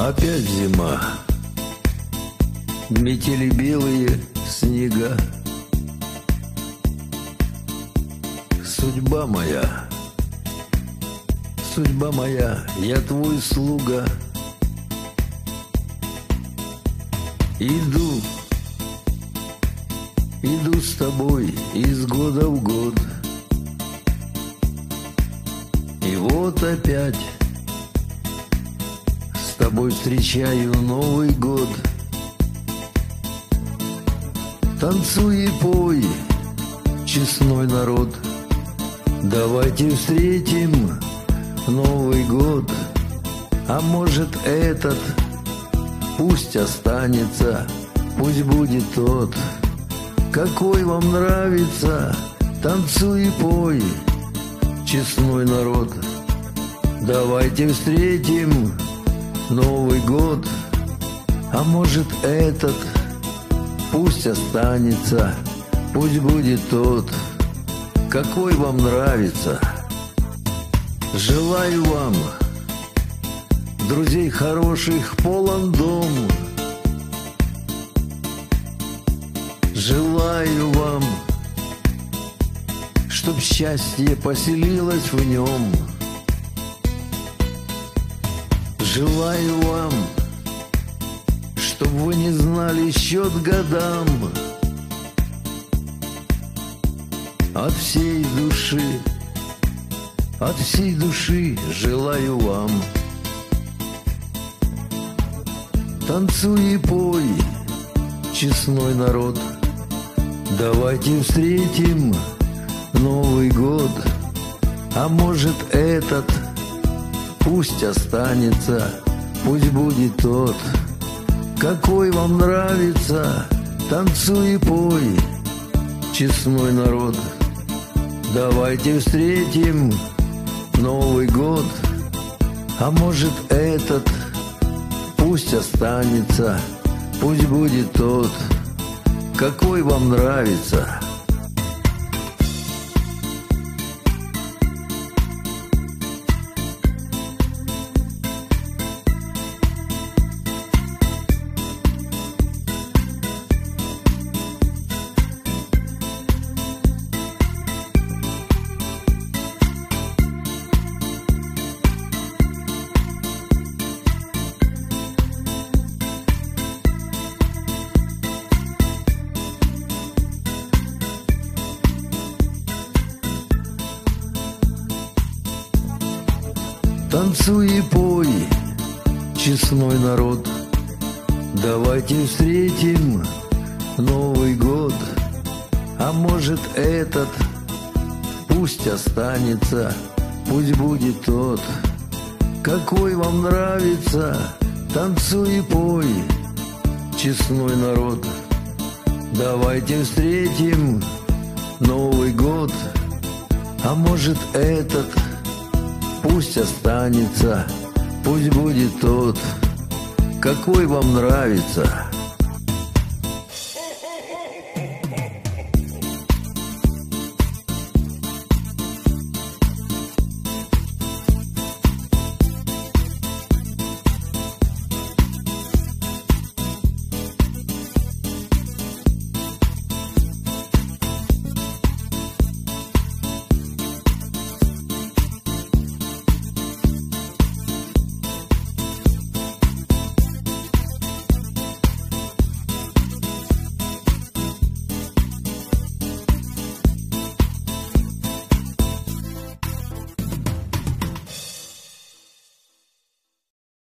Опять зима, метели белые снега. Судьба моя, я твой слуга. Иду с тобой из года в год. И вот опять с тобой встречаю Новый год. Танцуй и пой, честной народ, давайте встретим Новый год. А может этот пусть останется, пусть будет тот, какой вам нравится. Танцуй и пой, честной народ, давайте встретим Новый год. А может этот пусть останется, пусть будет тот, какой вам нравится. Желаю вам, друзей хороших, полон дом. Желаю вам, чтоб счастье поселилось в нем. Желаю вам, чтоб вы не знали счет годам. От всей души желаю вам. Танцуй и пой, честной народ, давайте встретим Новый год. А может этот пусть останется, пусть будет тот, какой вам нравится. Танцуй и пой, честной народ, давайте встретим Новый год. А может этот пусть останется, пусть будет тот, какой вам нравится. Танцуй и пой, честной народ, давайте встретим Новый год. А может этот пусть останется, пусть будет тот, какой вам нравится. Танцуй и пой, честной народ, давайте встретим Новый год. А может этот пусть останется, пусть будет тот, какой вам нравится.